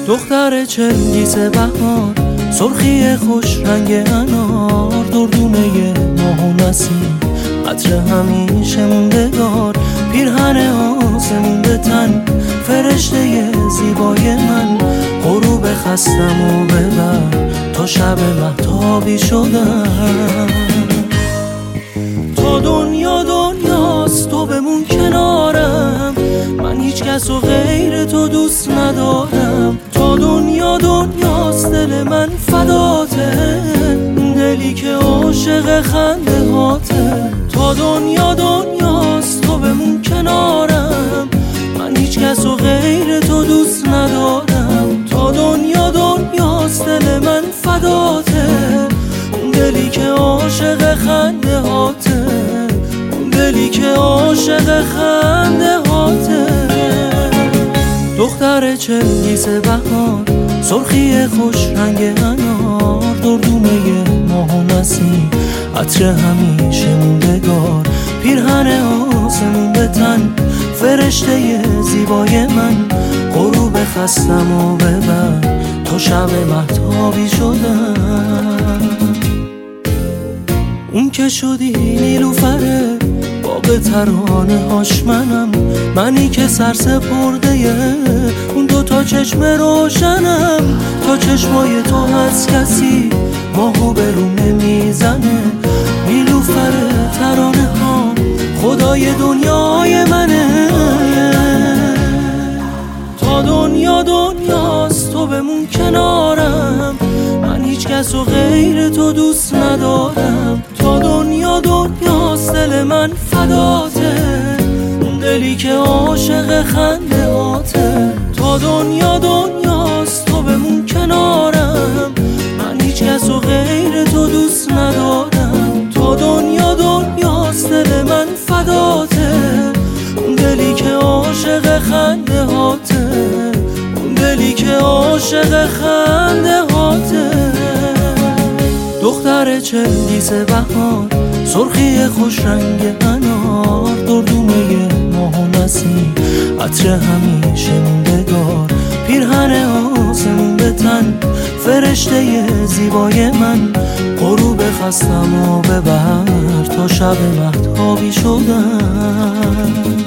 دختر چنگیز بهار، سرخی خوش رنگ انار، دردونه ماه و نسیم، عطر همیشه موندگار، پیرهن آسمون به تن، فرشته زیبای من، غروب خستم و ببر تا شب مهتابی شدم. تا دنیا دنیاست تو بمون کنارم، من هیچ کس و غیر تو دوست ندارم. تا دنیا دنیاست دل من فداته، دلی که عاشق خنده هاته. تا دنیا دنیاست تو بمون کنارم، من هیچ کس و غیر تو دوست ندارم. تا دنیا دنیاست دل من فداته، دلی که عاشق خنده هاته، دلی که عاشق خنده هاته. دختر چنگیز بهار، سرخی خوش رنگ انار، دردونه ماه و نسیم، عطر همیشه موندگار، پیرهن آسمون به تن، فرشته زیبای من، غروب خستم و ببر تا شب مهتابی شدم. اون که شدی نیلوفره باغ ترانه هاش منم، منی که سر سپرده اون دوتا چشم روشنم. تا چشمای تو هست کسی ماهو به رو نمیزنه، نیلوفره ترانه ها خدای دنیای منه. تا دنیا دنیاست تو بمون کنارم، من هیچ کس و غیر تو دوست ندارم. تا دنیا دنیاست دل من فداته، دلی که عاشق خنده هاته. تا دنیا دنیاست تو بمون کنارم، من هیچ کس و غیر تو دوست ندارم. تا دنیا دنیاست دل من فداته، دلی که عاشق خنده هاته، دلی که عاشق خنده هاته. دختر چنگیز بهار، سرخی خوش رنگ انار، دردونه ماه و نسیم، عطر همیشه موندگار، پیرهن آسمون به تن، فرشته زیبای من، غروب خستم و ببر تا شب مهتابی شدم.